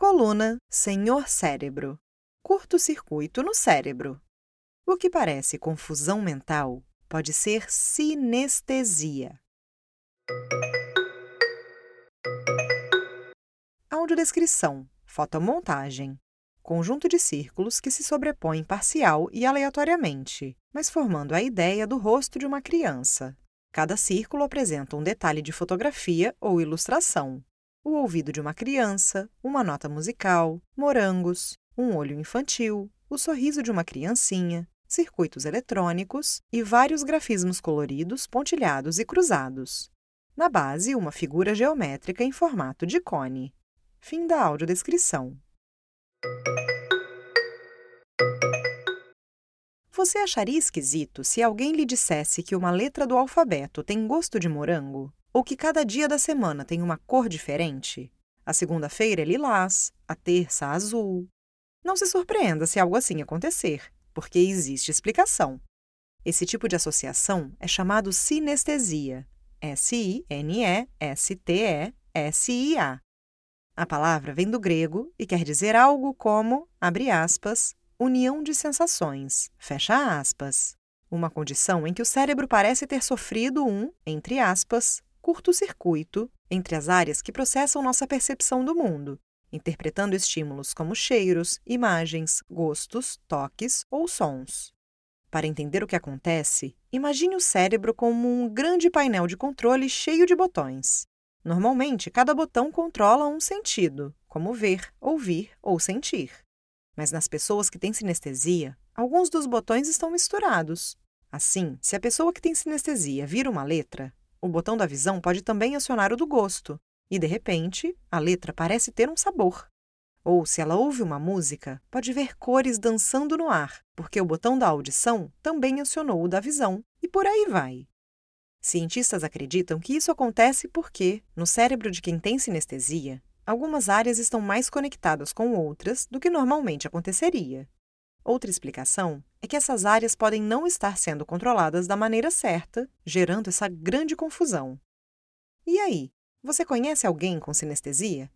Coluna Senhor Cérebro. Curto-circuito no cérebro. O que parece confusão mental pode ser sinestesia. Audiodescrição, fotomontagem. Conjunto de círculos que se sobrepõem parcial e aleatoriamente, mas formando a ideia do rosto de uma criança. Cada círculo apresenta um detalhe de fotografia ou ilustração. O ouvido de uma criança, uma nota musical, morangos, um olho infantil, o sorriso de uma criancinha, circuitos eletrônicos e vários grafismos coloridos, pontilhados e cruzados. Na base, uma figura geométrica em formato de cone. Fim da audiodescrição. Você acharia esquisito se alguém lhe dissesse que uma letra do alfabeto tem gosto de morango? Ou que cada dia da semana tem uma cor diferente? A segunda-feira é lilás, a terça azul. Não se surpreenda se algo assim acontecer, porque existe explicação. Esse tipo de associação é chamado sinestesia. S-I-N-E-S-T-E-S-I-A. A palavra vem do grego e quer dizer algo como, abre aspas, união de sensações, fecha aspas. Uma condição em que o cérebro parece ter sofrido entre aspas, curto-circuito entre as áreas que processam nossa percepção do mundo, interpretando estímulos como cheiros, imagens, gostos, toques ou sons. Para entender o que acontece, imagine o cérebro como um grande painel de controle cheio de botões. Normalmente, cada botão controla um sentido, como ver, ouvir ou sentir. Mas nas pessoas que têm sinestesia, alguns dos botões estão misturados. Assim, se a pessoa que tem sinestesia vira uma letra, o botão da visão pode também acionar o do gosto, e, de repente, a letra parece ter um sabor. Ou, se ela ouve uma música, pode ver cores dançando no ar, porque o botão da audição também acionou o da visão, e por aí vai. Cientistas acreditam que isso acontece porque, no cérebro de quem tem sinestesia, algumas áreas estão mais conectadas com outras do que normalmente aconteceria. Outra explicação é que essas áreas podem não estar sendo controladas da maneira certa, gerando essa grande confusão. E aí, você conhece alguém com sinestesia?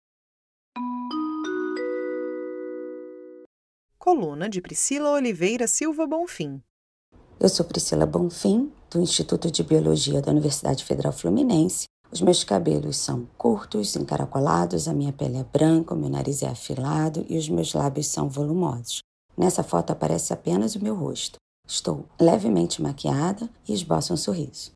Coluna de Priscila Oliveira Silva Bonfim. Eu sou Priscila Bonfim, do Instituto de Biologia da Universidade Federal Fluminense. Os meus cabelos são curtos, encaracolados, a minha pele é branca, o meu nariz é afilado e os meus lábios são volumosos. Nessa foto aparece apenas o meu rosto. Estou levemente maquiada e esboço um sorriso.